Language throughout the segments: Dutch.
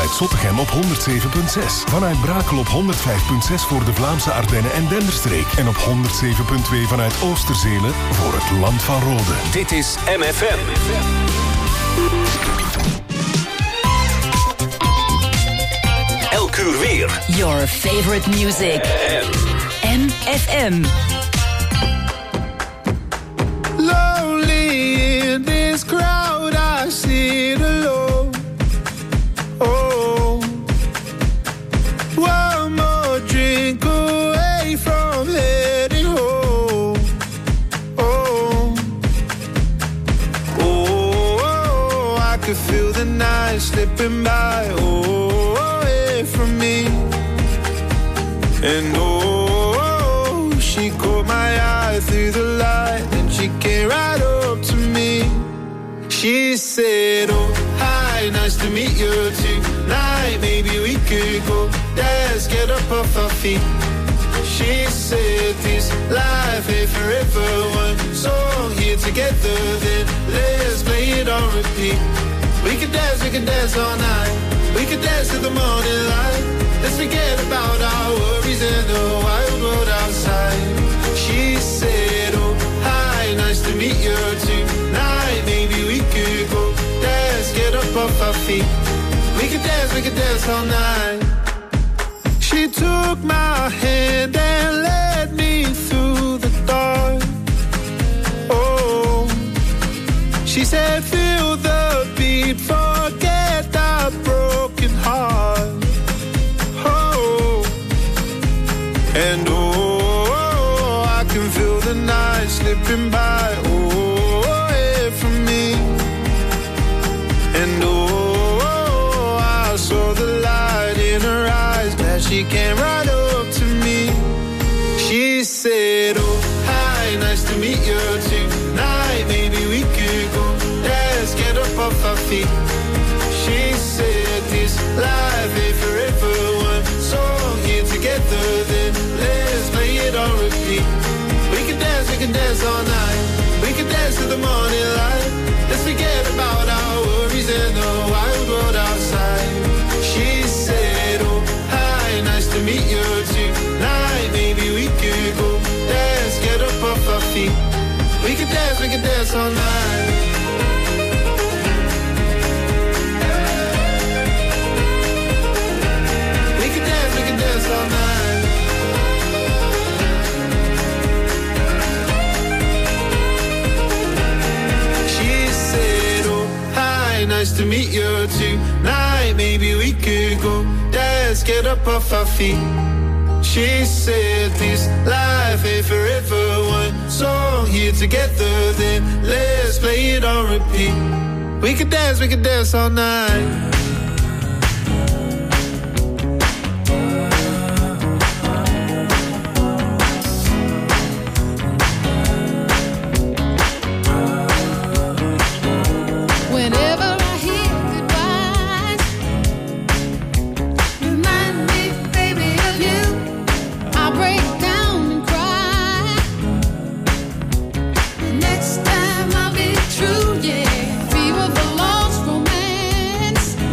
vanuit Zottegem op 107.6. Vanuit Brakel op 105.6 voor de Vlaamse Ardennen en Denderstreek. En op 107.2 vanuit Oosterzelen voor het Land van Rode. Dit is MFM. Elk uur weer. Your favorite music. MFM. Lonely in this crowd, I sit alone. Oh, one more drink away from heading home. Oh, oh, I could feel the night slipping by. Oh, away from me. And oh, she caught my eye through the light, and she came right up to me. She said, oh, hi, nice to meet you tonight. Maybe we could go dance, get up off our feet. She said, this life ain't forever. One song here together, then let's play it on repeat. We could dance all night. We could dance till the morning light. Let's forget about our worries and the wild world outside. She said, oh, hi, nice to meet you tonight. Maybe we could go dance, get up off our feet. We could dance all night. She took my hand and led me through the dark. Oh, she said, feel the beat, forget our broken heart. And oh, I can feel the night slipping by, oh, away from me. And oh, I saw the light in her eyes, glad she came right up to me. She said, oh, hi, nice to meet you tonight. Maybe we could go dance, get up off our feet. She said, this life ain't forever. One song here together, then let's play it on repeat. We can dance all night. We can dance till the morning light. Let's forget about our worries and the wild world outside. She said, oh, hi, nice to meet you tonight. Maybe we could go dance, get up off our feet. We can dance all night. Dance all night. She said, oh, hi, nice to meet you tonight. Maybe we could go dance, get up off our feet. She said, this life ain't forever. One song here together, then let's play it on repeat. We could dance all night. Next time I'll be true, yeah. Fever for lost romance.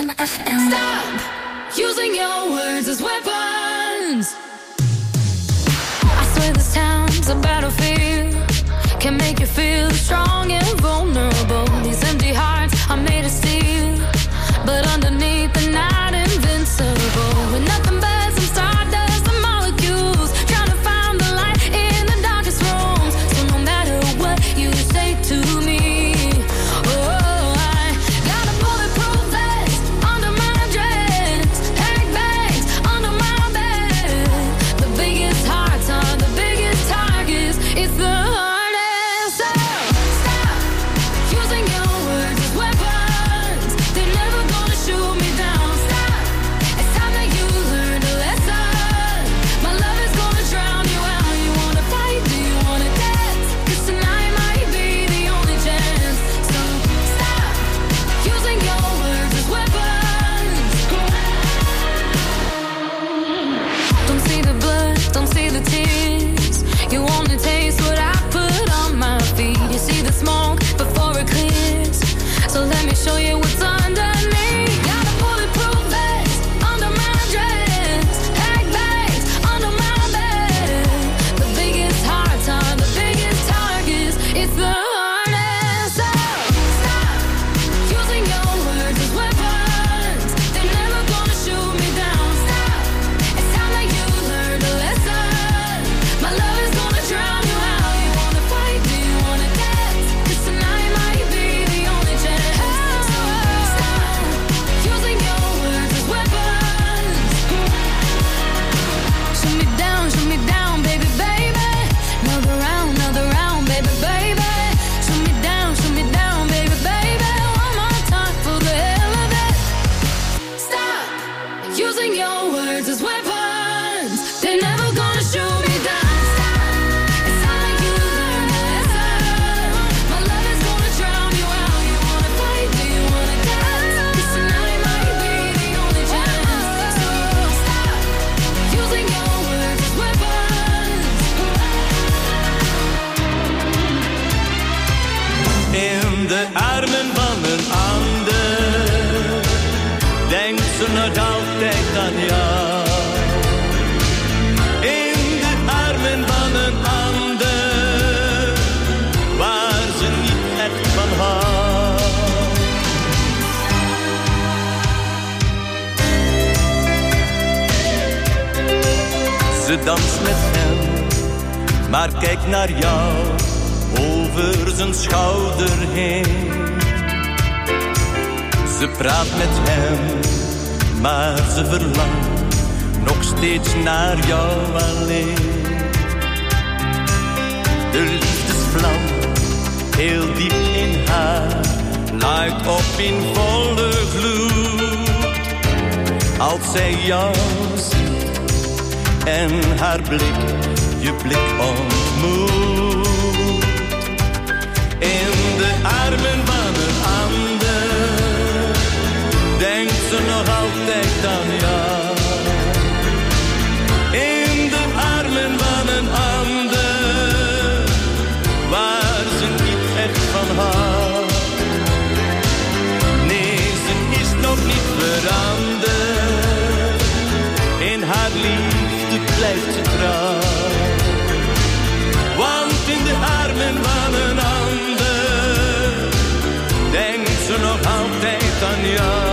MFM. Stop using your words as weapons. I swear this town's a battlefield. Can make you feel strong and vulnerable. These empty hearts are made of steel, but underneath the night invincible. With nothing but some stardust and molecules, trying to find the light in the darkest rooms. So no matter what you say to me, oh, I got a bulletproof vest under my dress, handbags under my bed. The biggest hearts are the biggest targets. It's the smoke before it clears. So let me show you what's underneath. Got a bulletproof vest under my dress, handbags under my bed. The biggest hearts are the biggest targets. It's the hardest. So stop using your words as weapons. They're never gonna shoot me down. Stop. It's time that you learned a lesson. My love is gonna drown you out. You wanna fight? Do you wanna dance? Tonight might be the only chance. Stop using your words as weapons. Shoot me down, baby, baby. Another round, baby, baby. Shoot me down, baby, baby. One more time for the hell of it. Stop using your words as weapons. They're never gonna shoot me down. In de armen van een ander denkt ze nog altijd aan jou. In de armen van een ander waar ze niet echt van houdt. Ze danst met hem, maar kijkt naar jou over zijn schouder heen. Ze praat met hem, maar ze verlangt nog steeds naar jou alleen. De liefdesvlam, heel diep in haar, luidt op in volle gloed. Als zij jou ziet en haar blik, je blik ontmoet. In de armen van een ander denkt ze nog altijd aan jou. In de armen van een ander waar ze niet echt van houdt. Nee, ze is nog niet veranderd. In haar liefde blijft ze trouw. Want in de armen van een ander denkt ze nog altijd aan jou.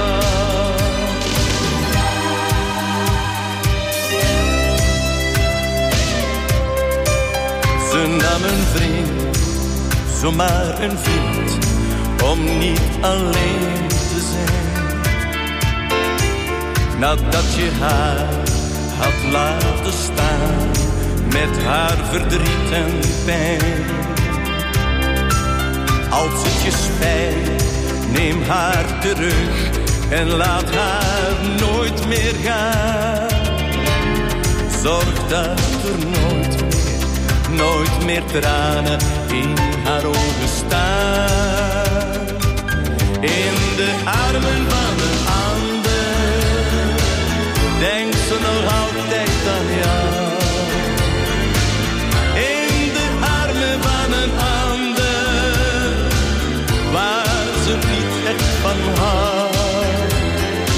Ze nam een vriend, zomaar een vriend, om niet alleen te zijn. Nadat je haar had laten staan met haar verdriet en pijn. Als het je spijt, neem haar terug en laat haar nooit meer gaan. Zorg dat er nooit meer tranen in haar ogen staan. In de armen van een ander denkt ze nog altijd aan jou. In de armen van een ander waar ze niet echt van houdt.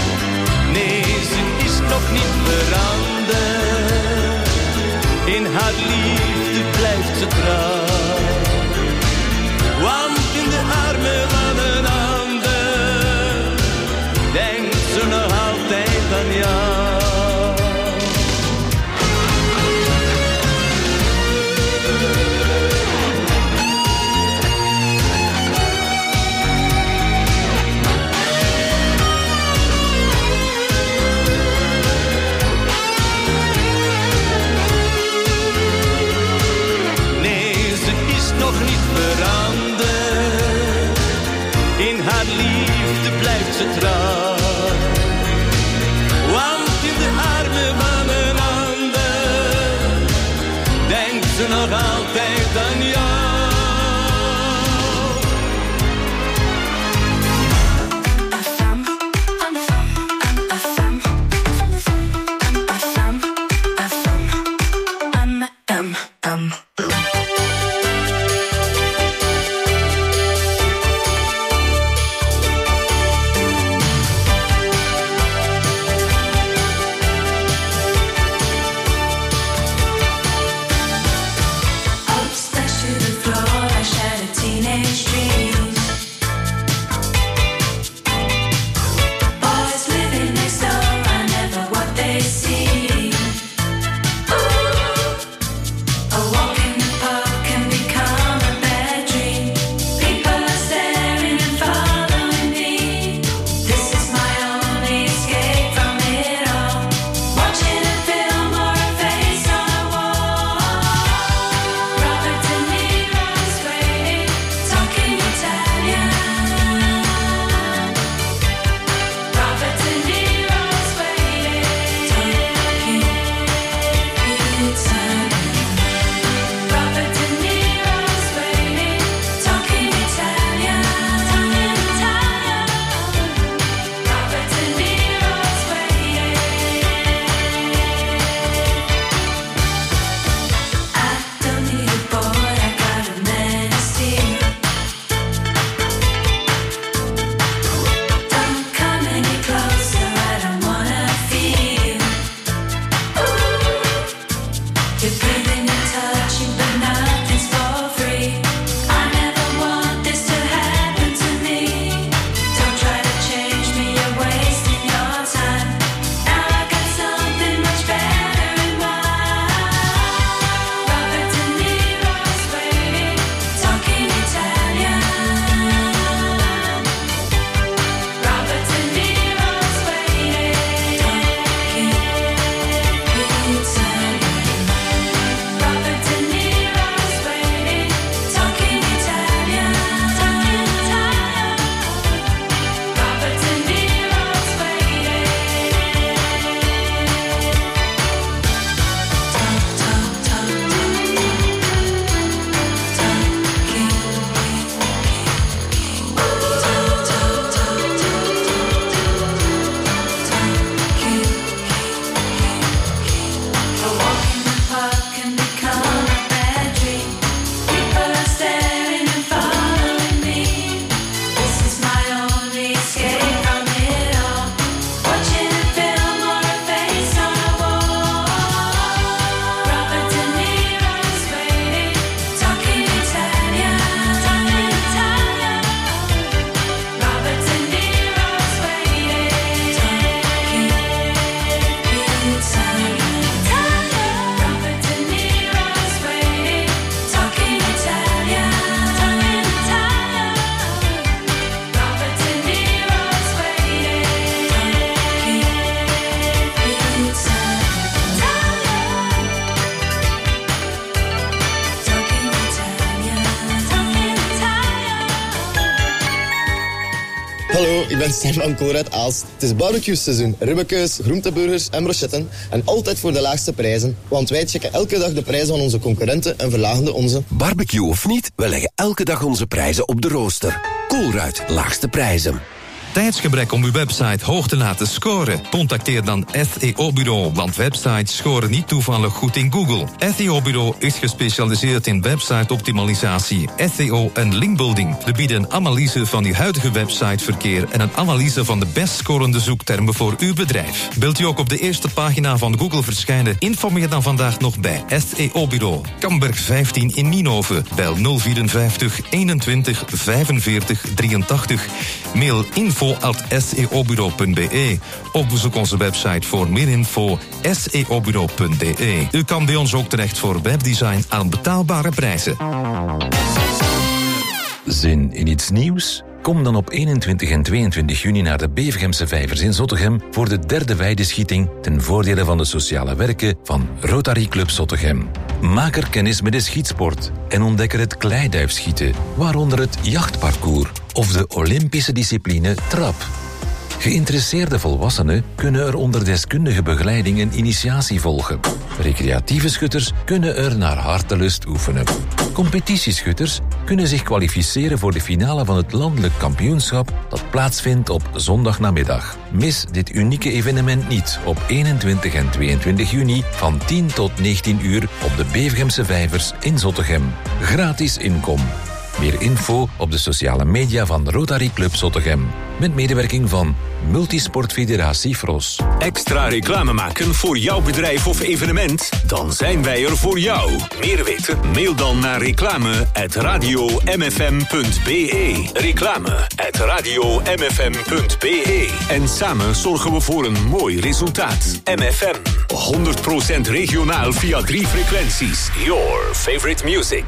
ik ben Sam van Kool uit Aalst. Het is barbecue-seizoen. Ribbenkeus, groenteburgers en brochetten. En altijd voor de laagste prijzen. Want wij checken elke dag de prijzen van onze concurrenten en verlagen de onze. Barbecue of niet, we leggen elke dag onze prijzen op de rooster. Colruyt, laagste prijzen. Tijdsgebrek om uw website hoog te laten scoren? Contacteer dan SEO Bureau, want websites scoren niet toevallig goed in Google. SEO Bureau is gespecialiseerd in website-optimalisatie, SEO en linkbuilding. We bieden een analyse van uw huidige websiteverkeer en een analyse van de best scorende zoektermen voor uw bedrijf. Wilt u ook op de eerste pagina van Google verschijnen? Informeer dan vandaag nog bij SEO Bureau. Kamberg 15 in Nienhoven. Bel 054 21 45 83. Mail info@seobureau.be of bezoek onze website voor meer info seobureau.de. U kan bij ons ook terecht voor webdesign aan betaalbare prijzen. Zin in iets nieuws? Kom dan op 21 en 22 juni naar de Bevergemse Vijvers in Zottegem voor de 3e weideschieting ten voordele van de sociale werken van Rotary Club Zottegem. Maak er kennis met de schietsport en ontdek er het kleiduifschieten, waaronder het jachtparcours of de Olympische discipline trap. Geïnteresseerde volwassenen kunnen er onder deskundige begeleiding een initiatie volgen. Recreatieve schutters kunnen er naar hartelust oefenen. Competitieschutters kunnen zich kwalificeren voor de finale van het landelijk kampioenschap dat plaatsvindt op zondagnamiddag. Mis dit unieke evenement niet op 21 en 22 juni van 10 tot 19 uur op de Bevergemse Vijvers in Zottegem. Gratis inkom. Meer info op de sociale media van Rotary Club Zottegem. Met medewerking van Multisportfederatie Fros. Extra reclame maken voor jouw bedrijf of evenement? Dan zijn wij er voor jou. Meer weten? Mail dan naar reclame@radiomfm.be. Reclame@radiomfm.be. En samen zorgen we voor een mooi resultaat. MFM. 100% regionaal via 3 frequenties. Your favorite music.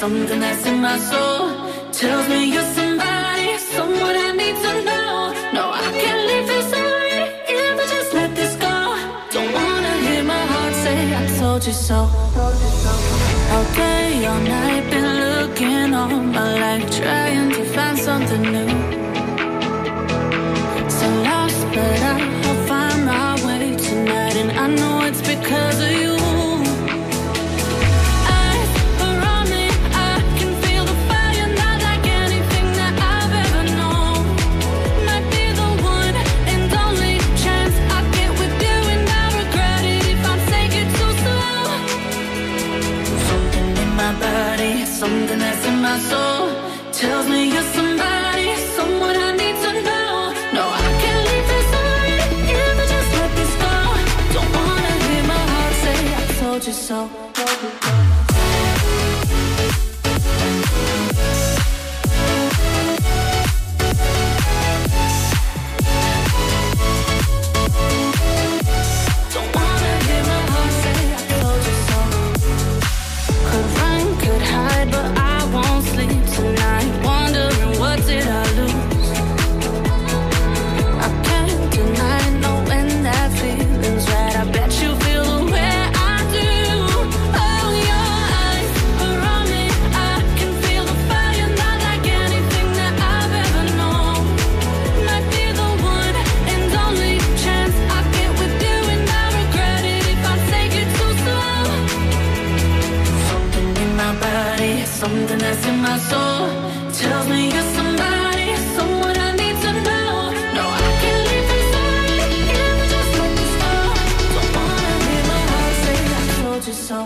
something that's in my soul tells me you're somebody, someone I need to know. No, I can't leave this already if I just let this go. Don't wanna hear my heart say I told you so. All day, all night, been looking all my life, trying to find something new. So lost, but I'll find my way tonight, and I know it's because of you. Something that's in my soul tells me you're somebody, someone I need to know. No, I can't leave this already if I just let this go. Don't wanna hear my heart say I told you so. Something that's in my soul tells me you're somebody, someone I need to know. No, I can't leave this already if I just let this go. Don't wanna hear my heart say I told you so.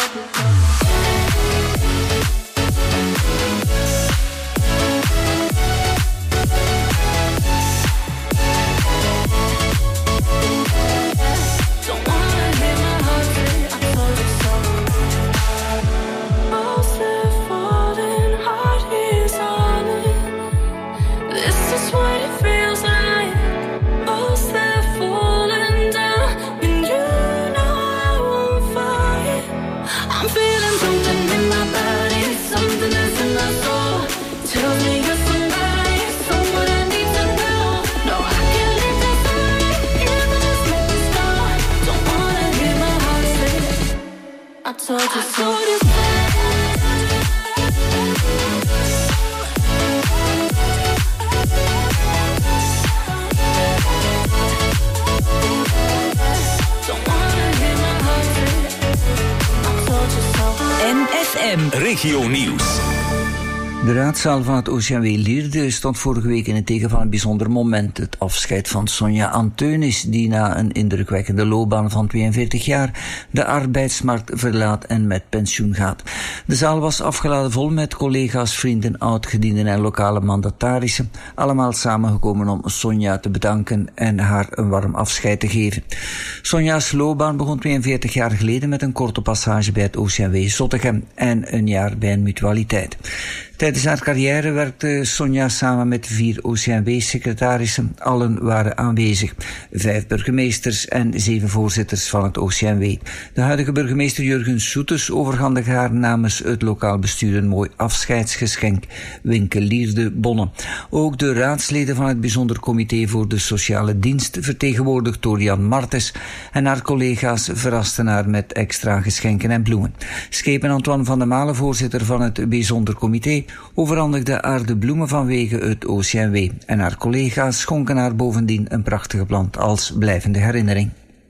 Regio Nieuws. De raadzaal van het OCMW Lierde stond vorige week in het teken van een bijzonder moment. Het afscheid van Sonja Anteunis, die na een indrukwekkende loopbaan van 42 jaar de arbeidsmarkt verlaat en met pensioen gaat. De zaal was afgeladen vol met collega's, vrienden, oudgedienden en lokale mandatarissen. Allemaal samengekomen om Sonja te bedanken en haar een warm afscheid te geven. Sonja's loopbaan begon 42 jaar geleden met een korte passage bij het OCMW Zottegem en een jaar bij een mutualiteit. Tijdens haar carrière werkte Sonja samen met 4 OCMW-secretarissen. Allen waren aanwezig. 5 burgemeesters en 7 voorzitters van het OCMW. De huidige burgemeester Jurgen Soeters overhandigde haar namens het lokaal bestuur een mooi afscheidsgeschenk. Winkel Lierde Bonne. Ook de raadsleden van het bijzonder comité voor de sociale dienst, vertegenwoordigd door Jan Martens, en haar collega's verrasten haar met extra geschenken en bloemen. Schepen Antoine van der Malen, voorzitter van het bijzonder comité, overhandigde haar de bloemen vanwege het OCMW en haar collega's schonken haar bovendien een prachtige plant als blijvende herinnering.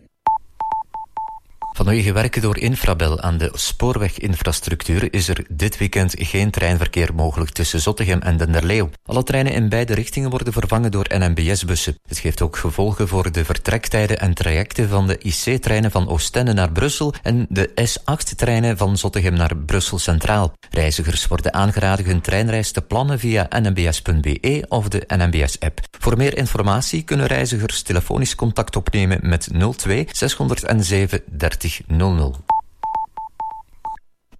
Vanwege werken door Infrabel aan de spoorweginfrastructuur is er dit weekend geen treinverkeer mogelijk tussen Zottegem en Denderleeuw. Alle treinen in beide richtingen worden vervangen door NMBS-bussen. Het geeft ook gevolgen voor de vertrektijden en trajecten van de IC-treinen van Oostende naar Brussel en de S8-treinen van Zottegem naar Brussel Centraal. Reizigers worden aangeraden hun treinreis te plannen via nmbs.be of de NMBS-app. Voor meer informatie kunnen reizigers telefonisch contact opnemen met 02 607 3000.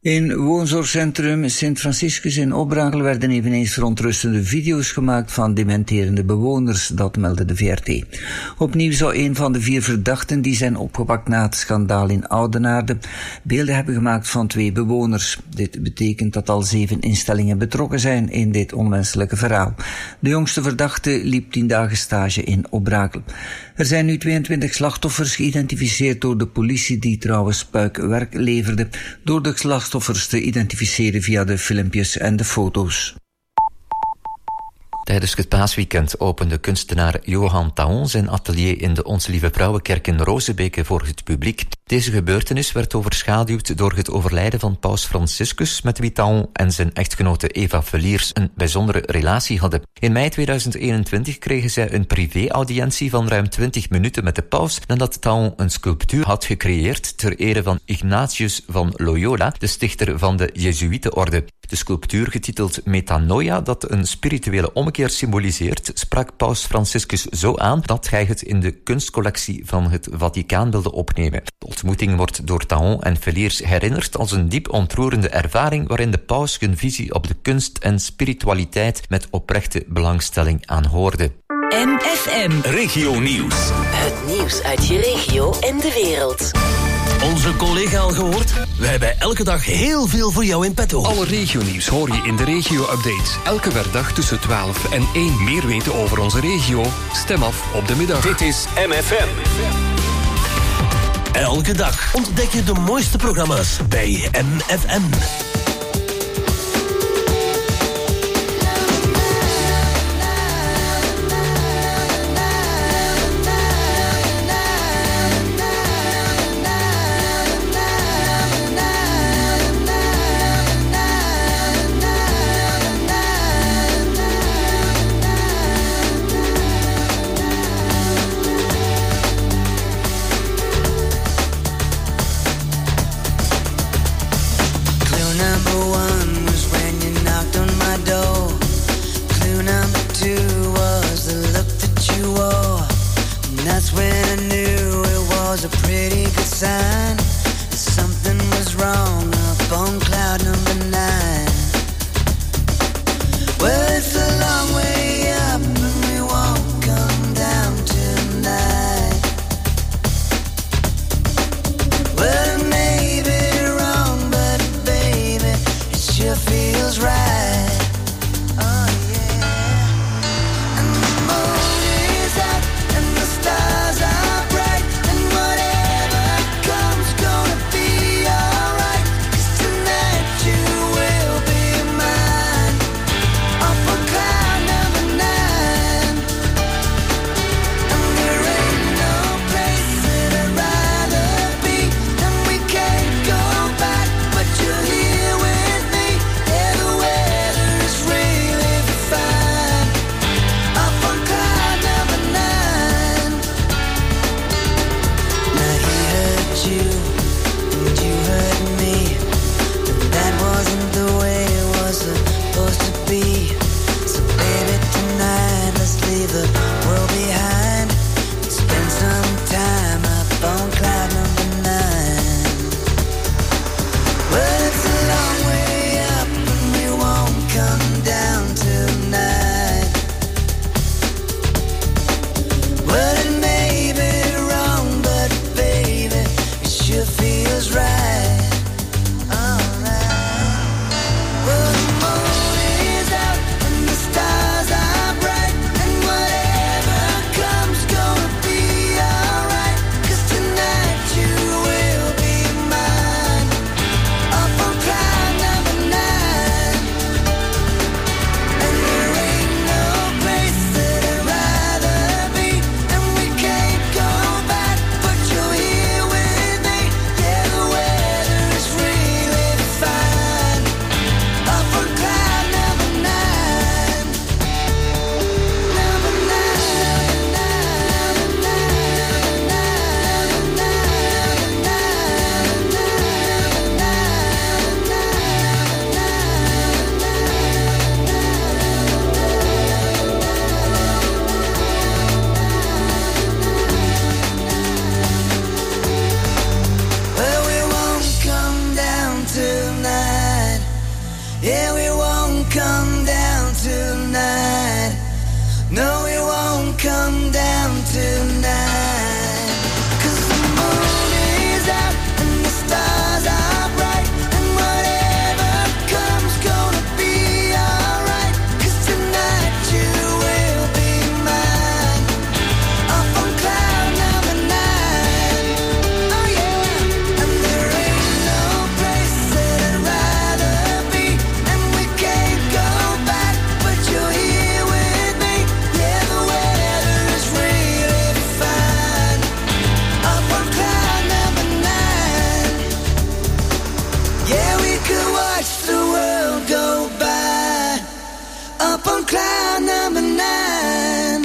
In woonzorgcentrum Sint Franciscus in Opbrakel werden eveneens verontrustende video's gemaakt van dementerende bewoners, dat meldde de VRT. Opnieuw zou een van de 4 verdachten die zijn opgepakt na het schandaal in Oudenaarde beelden hebben gemaakt van 2 bewoners. Dit betekent dat al 7 instellingen betrokken zijn in dit onwenselijke verhaal. De jongste verdachte liep 10 dagen stage in Opbrakel. Er zijn nu 22 slachtoffers geïdentificeerd door de politie, die trouwens puikwerk leverde door de slachtoffers te identificeren via de filmpjes en de foto's. Tijdens het paasweekend opende kunstenaar Johan Taon zijn atelier in de Onze Lieve Vrouwenkerk in Rozebeke voor het publiek. Deze gebeurtenis werd overschaduwd door het overlijden van paus Franciscus, met wie Taon en zijn echtgenote Eva Veliers een bijzondere relatie hadden. In mei 2021 kregen zij een privé-audiëntie van ruim 20 minuten met de paus, nadat Taon een sculptuur had gecreëerd ter ere van Ignatius van Loyola, de stichter van de Jezuïetenorde. De sculptuur, getiteld Metanoia, dat een spirituele ommekeer symboliseert, sprak paus Franciscus zo aan dat hij het in de kunstcollectie van het Vaticaan wilde opnemen. De ontmoeting wordt door Taon en Veliers herinnerd als een diep ontroerende ervaring waarin de paus hun visie op de kunst en spiritualiteit met oprechte belangstelling aanhoorde. MFM Regio Nieuws. Het nieuws uit je regio en de wereld. Onze collega al gehoord? Wij hebben elke dag heel veel voor jou in petto. Alle regionieuws hoor je in de regio-updates. Elke werkdag tussen 12 en 1. Meer weten over onze regio? Stem af op de middag. Dit is MFM. Elke dag ontdek je de mooiste programma's bij MFM. A pretty good sign that something was wrong up on cloud number 9. Well, it's a long way up and we won't come down tonight. Well, it may be wrong, but baby, it sure feels right. Oh yeah. And the moon is out and the stars are bright. Everywhere come down tonight. No, it won't come down tonight. 'Cause the moon is out and the stars are bright, and whatever comes gonna be alright. 'Cause tonight you will be mine, up on cloud number 9. Oh yeah, and there ain't no place that I'd rather be, and we can't go back, but you're here with me. Yeah, the weather is really fine, up on cloud number 9. Yeah, we could watch the world go by, up on cloud number 9.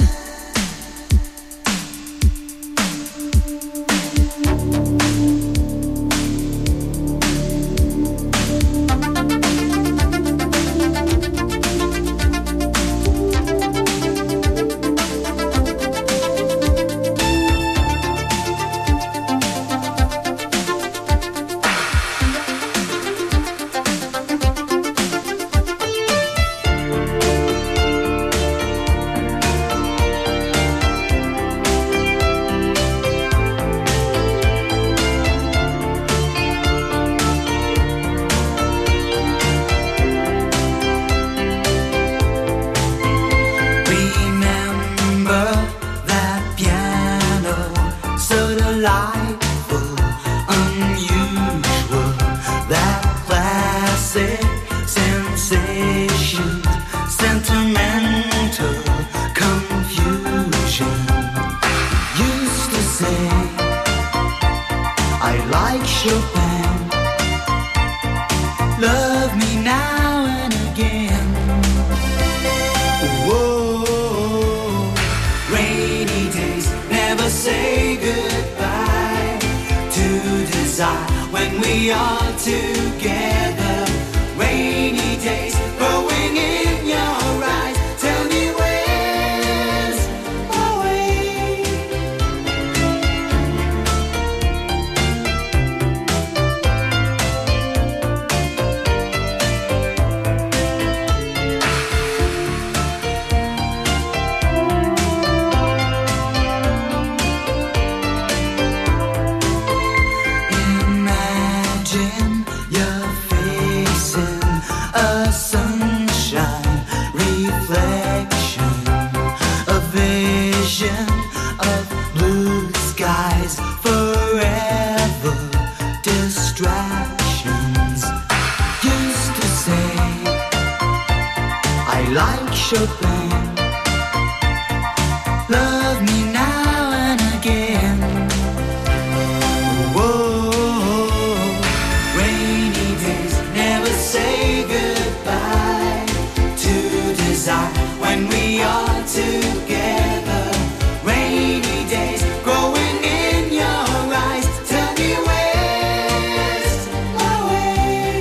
Remember that piano, so delightful, unusual, that classic sensation, sentimental confusion. Used to say I like Chopin, love me now and again. Whoa, rainy days never say goodbye to desire when we are together. Rainy days growing in your eyes. Tell me where's my way? Imagine you're facing a sunshine reflection, a vision of blue skies, forever distractions. Used to say I like Chopin, love me now and again. Whoa, rainy days never say goodbye to desire when we are together. Rainy days growing in your eyes. Tell me where's my way?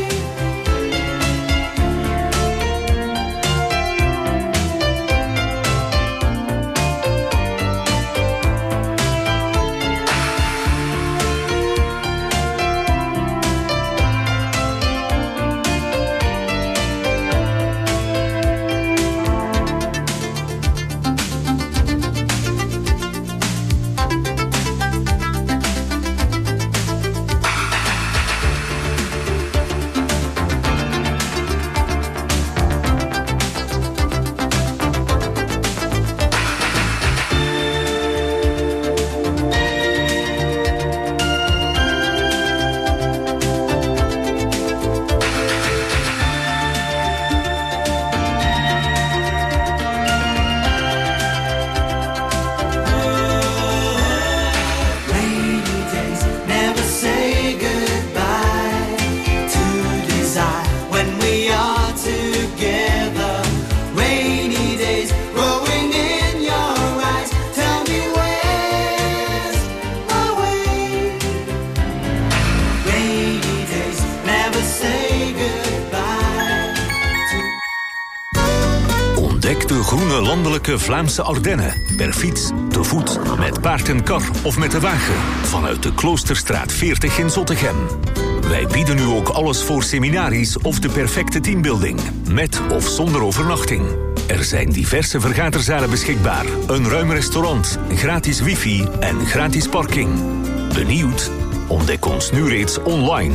Ontdek de groene landelijke Vlaamse Ardennen. Per fiets, te voet, met paard en kar of met de wagen. Vanuit de Kloosterstraat 40 in Zottegem. Wij bieden nu ook alles voor seminaries of de perfecte teambuilding. Met of zonder overnachting. Er zijn diverse vergaderzalen beschikbaar. Een ruim restaurant, gratis wifi en gratis parking. Benieuwd? Ontdek ons nu reeds online.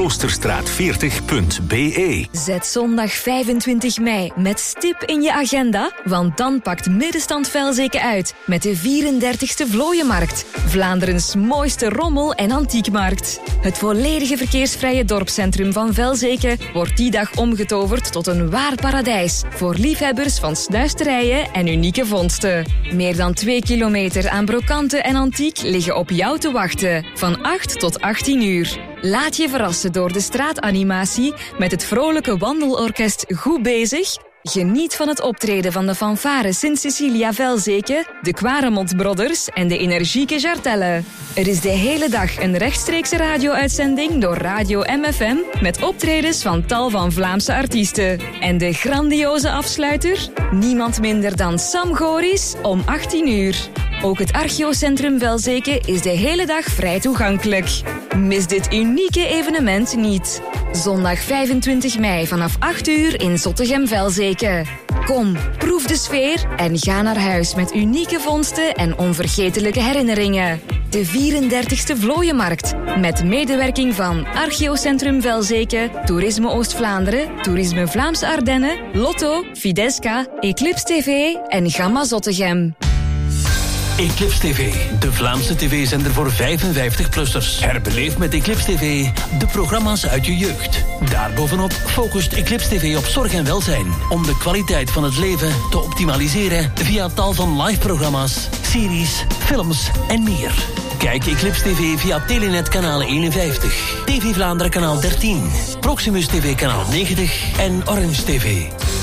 Kloosterstraat40.be. Zet zondag 25 mei met stip in je agenda, want dan pakt Middenstand Velzeke uit met de 34e Vlooienmarkt. Vlaanderens mooiste rommel- en antiekmarkt. Het volledige verkeersvrije dorpscentrum van Velzeke wordt die dag omgetoverd tot een waar paradijs voor liefhebbers van snuisterijen en unieke vondsten. Meer dan 2 kilometer aan brokanten en antiek liggen op jou te wachten, van 8 tot 18 uur. Laat je verrassen door de straatanimatie met het vrolijke wandelorkest Goed Bezig. Geniet van het optreden van de fanfare Sint-Cecilia Velzeke, de Quaremont Brothers en de energieke Jartelle. Er is de hele dag een rechtstreekse radio-uitzending door Radio MFM met optredens van tal van Vlaamse artiesten. En de grandioze afsluiter? Niemand minder dan Sam Goris om 18 uur. Ook het Archeocentrum Velzeke is de hele dag vrij toegankelijk. Mis dit unieke evenement niet. Zondag 25 mei vanaf 8 uur in Zottegem-Velzeke. Kom, proef de sfeer en ga naar huis met unieke vondsten en onvergetelijke herinneringen. De 34e Vlooienmarkt, met medewerking van Archeocentrum Velzeke, Toerisme Oost-Vlaanderen, Toerisme Vlaamse Ardennen, Lotto, Fidesca, Eclipse TV en Gamma Zottegem. Eclipse TV, de Vlaamse tv-zender voor 55-plussers. Herbeleef met Eclipse TV de programma's uit je jeugd. Daarbovenop focust Eclipse TV op zorg en welzijn. Om de kwaliteit van het leven te optimaliseren via tal van live-programma's, series, films en meer. Kijk Eclipse TV via Telenet kanaal 51, TV Vlaanderen kanaal 13, Proximus TV kanaal 90 en Orange TV.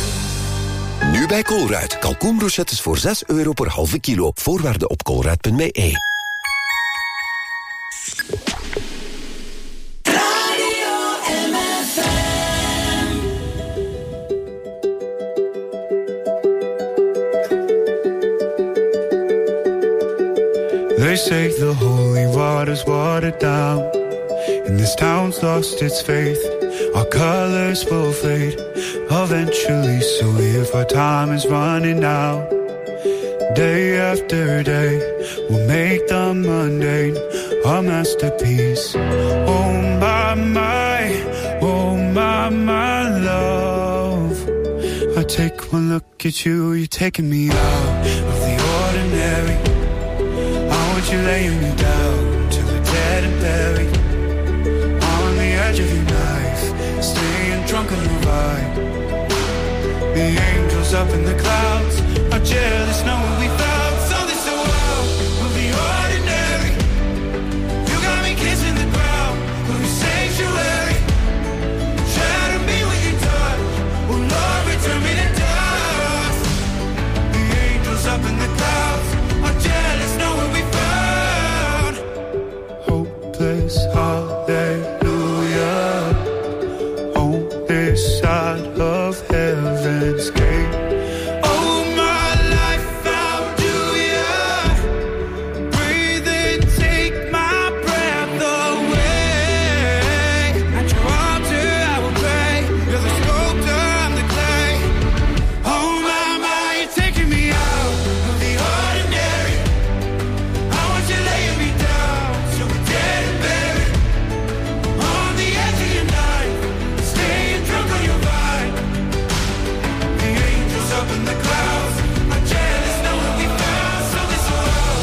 Nu bij Colruyt. Kalkoenbrochettes voor €6 per halve kilo. Voorwaarden op colruyt.be. They say the holy water's watered down, and this town's lost its faith. Our colors will fade eventually, so if our time is running out, day after day, we'll make the mundane our masterpiece. Oh my love, I take one look at you, you're taking me out of the ordinary. How would you lay me down till we're dead and buried on the edge of your knife, staying drunk on your vibe? The angels up in the clouds are jealous knowing we found something so wild of the ordinary. You got me kissing the ground of your sanctuary. Shatter me with your touch, oh Lord, return me to dust. The angels up in the clouds are jealous knowing we found hopeless hallelujah on this side of heaven's gate. Oh my life, how do ya breathe and take my breath away? At your altar I will pray. You're the sculptor, I'm the clay. Oh my, you're taking me out of the ordinary. I want you laying me down so we're dead and buried on the edge of your knife, staying drunk on your vine. The angels up in the clouds are jealous knowing we found something so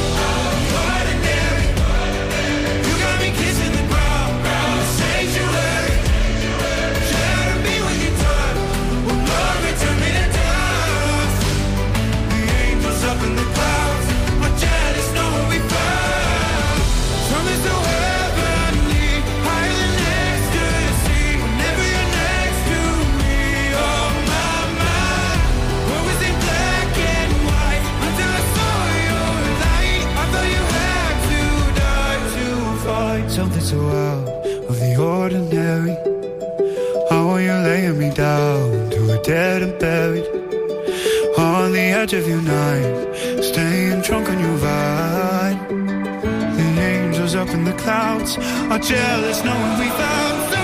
ordinary. You got me kissing the ground, the sanctuary. Shatter me with your touch, oh Lord, return me to dust. The angels up in the clouds are jealous knowing we found something so heavenly, higher than ecstasy. Whenever you're next to me, oh my, what was in black and white until I saw your light? I thought you had to die to fight something so out of the ordinary. How are you laying me down to a dead and buried on the edge of your night, staying drunk on your vine? The angels up in the clouds are jealous knowing we found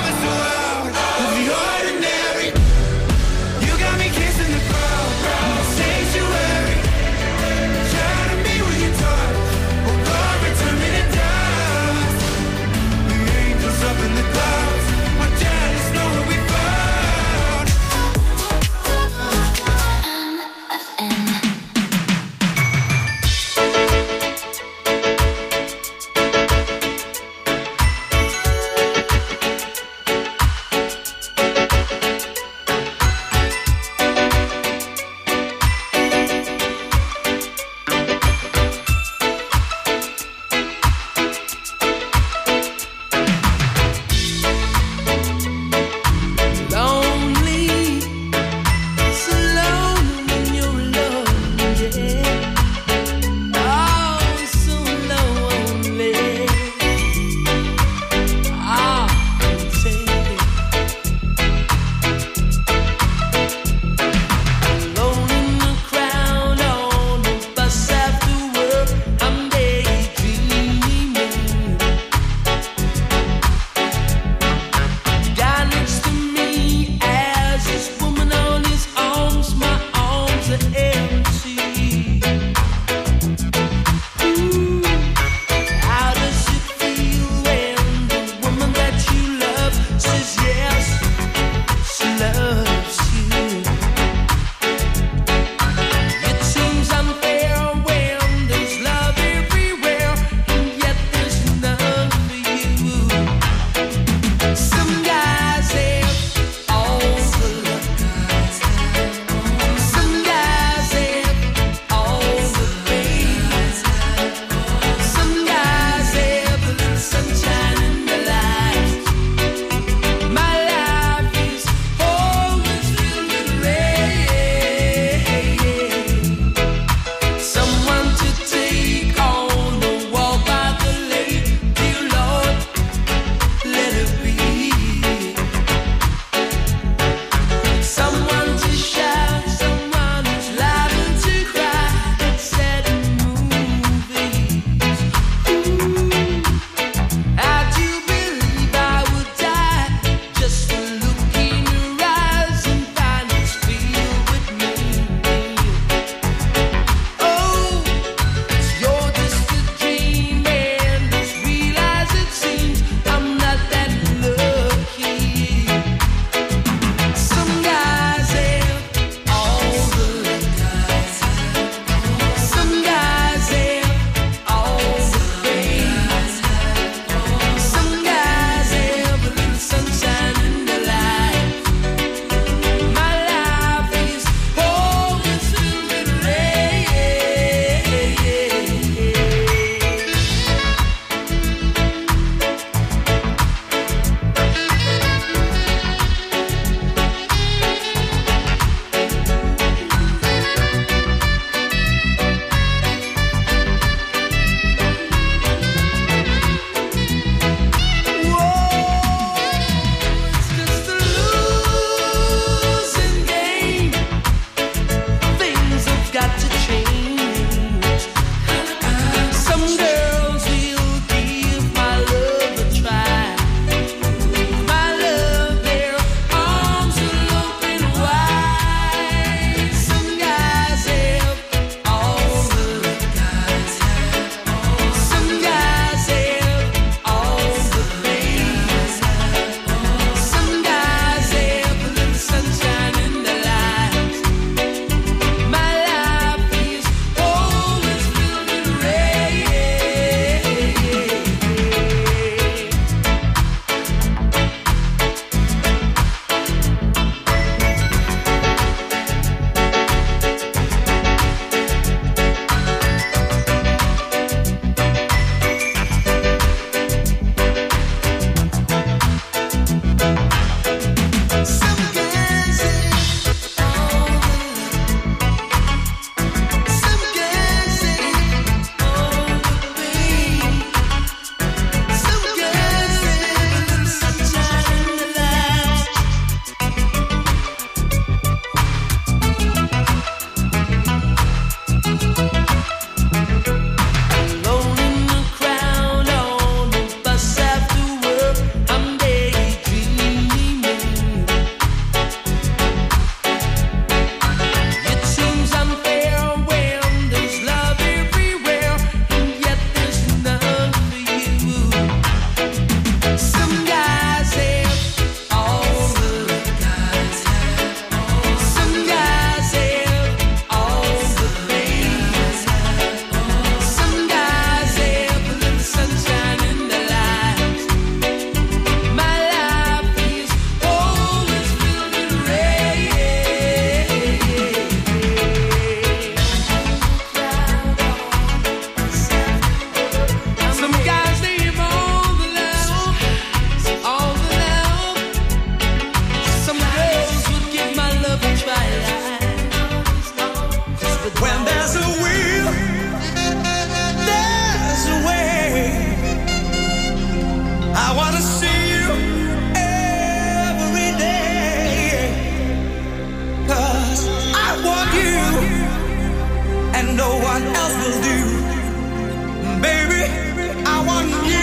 and no one else will do. Baby, I want you.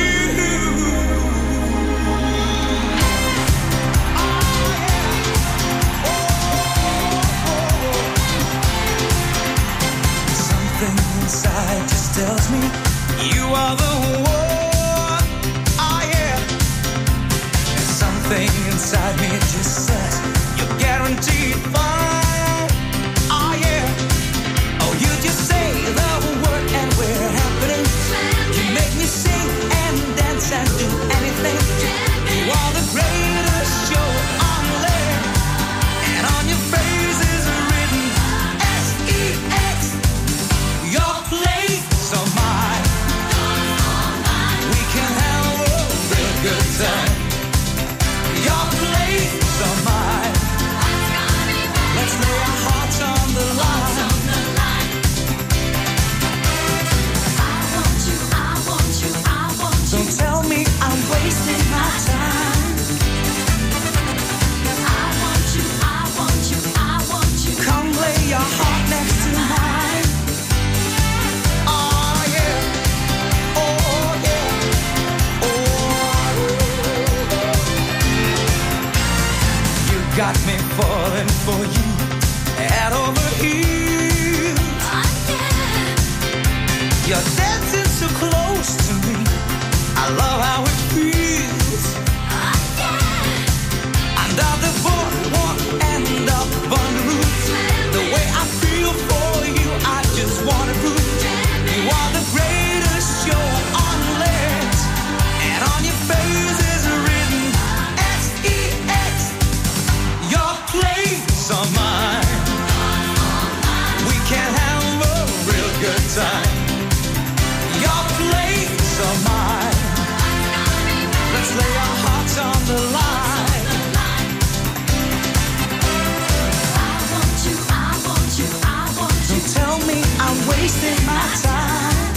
Something inside just tells me you are the one. Oh yeah. And something inside me just says you're guaranteed fine. Oh yeah. Oh, you just say the word and we're happening. You make me sing and dance and do anything. You are the greatest show on land, and on your face is written S-E-X. Your place of mine. We can have a real good time. Your place of mine. Let's lay our hearts on the line. Don't tell me I'm wasting my time. I want you, I want you, I want you. Come lay your heart next to mine. Oh yeah, oh yeah, oh. You got me falling for you head over heels. Oh yeah. You're dancing so close to me. I love how it feels. Oh, yeah. Under the boardwalk and up on the roof. The way I feel for you, I just wanna prove. You are the greatest show on land, and on your face is written S-E-X. Your place of mine. We can have a real good time. Your place of mine. Let's lay our hearts on the line. I want you, I want you, I want you. Don't tell me I'm wasting my time.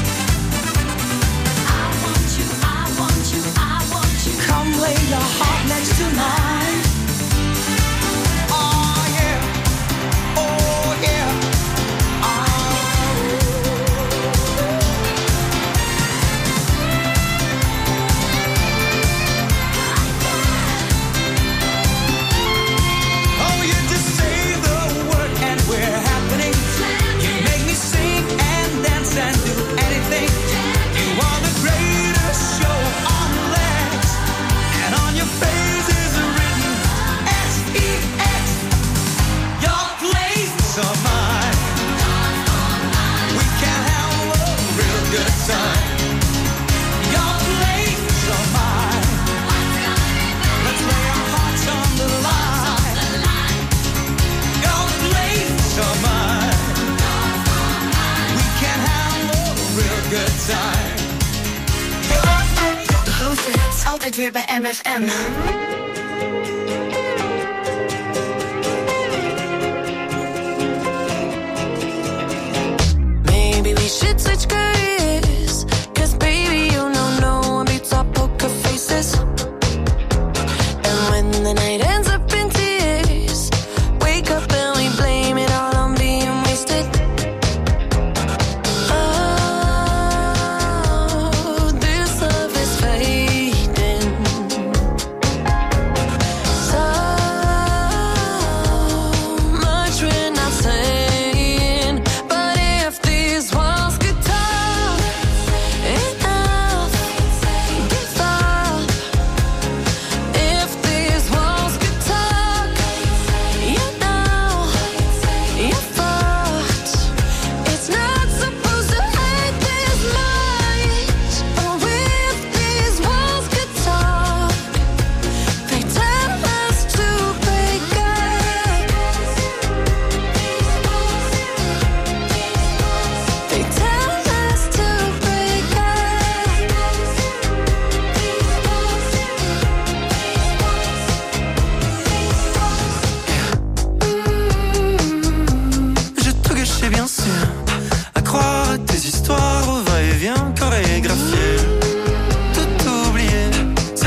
I want you, I want you, I want you. Come lay your heart next to mine. Oh yeah, oh yeah. And do anything. You are the greatest show on land, and on your face is written S-E-X. Your place of mine. We can have a real good time. Your place of mine. Let's lay our hearts on the line. Your place of mine. Real good time. De grootste hits altijd weer bij MFM. Maybe we should switch careers, 'cause baby you know no one beats our poker faces. And when the night ends up in tears, wake up and we blame it all on being wasted.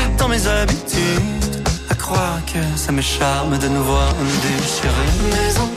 Ça me charme de nous voir déchirés. Mais on